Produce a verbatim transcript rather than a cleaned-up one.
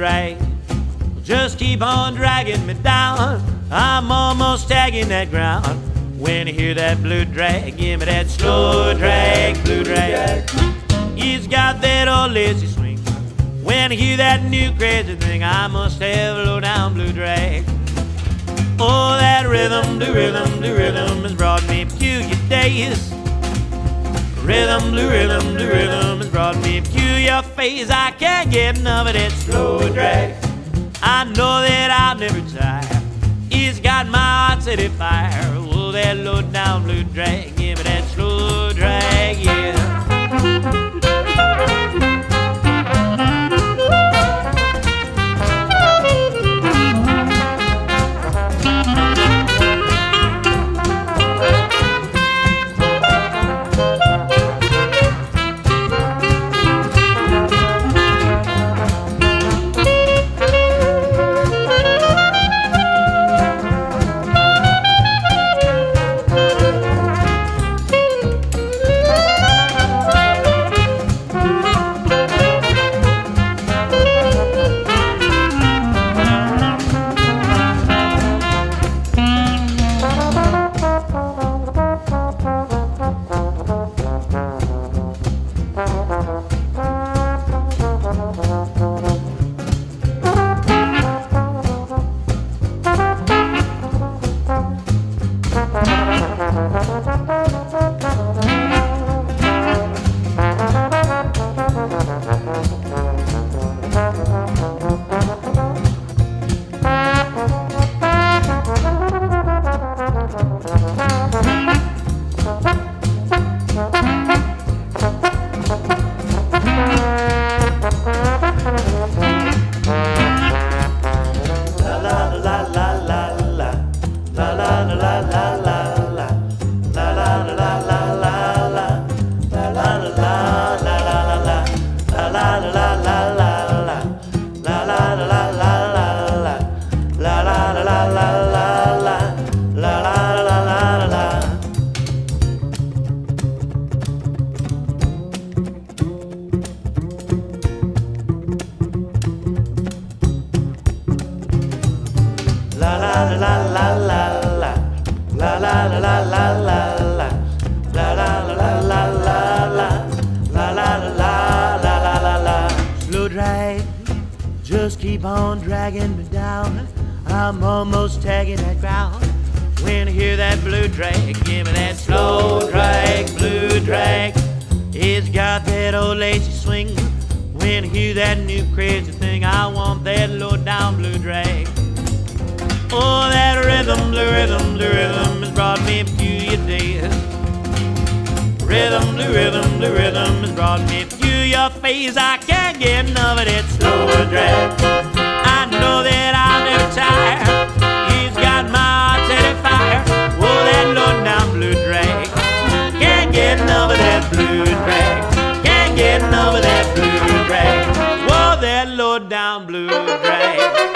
drag. Just keep on dragging me down. I'm almost tagging that ground. When you hear that blue drag, give me that slow drag, blue drag. He's got that old lazy swing. When you hear that new crazy thing, I must have a low down blue drag. Oh, that rhythm, blue rhythm, blue rhythm has brought me peculiar days. Rhythm, blue rhythm, blue rhythm has brought me peculiar phase. I can't get enough of that slow drag. I know that I'll never tire. He's got my heart set afire. Oh, that low down blue drag, give me that slow drag, yeah. Just keep on dragging me down. I'm almost tagging that ground. When I hear that blue drag, give me that slow drag, blue drag. It's got that old lazy swing. When I hear that new crazy thing, I want that low down blue drag. Oh, that rhythm, blue rhythm, blue rhythm has brought me a peculiar days. Rhythm, blue rhythm, blue rhythm has brought me a peculiar phase. I can't get enough of that slow drag. I know that I'll never tire. He's got my heart set afire. Oh, that low down blue drag. Can't get enough of that blue drag. Can't get enough of that blue drag. Oh, that low down blue drag.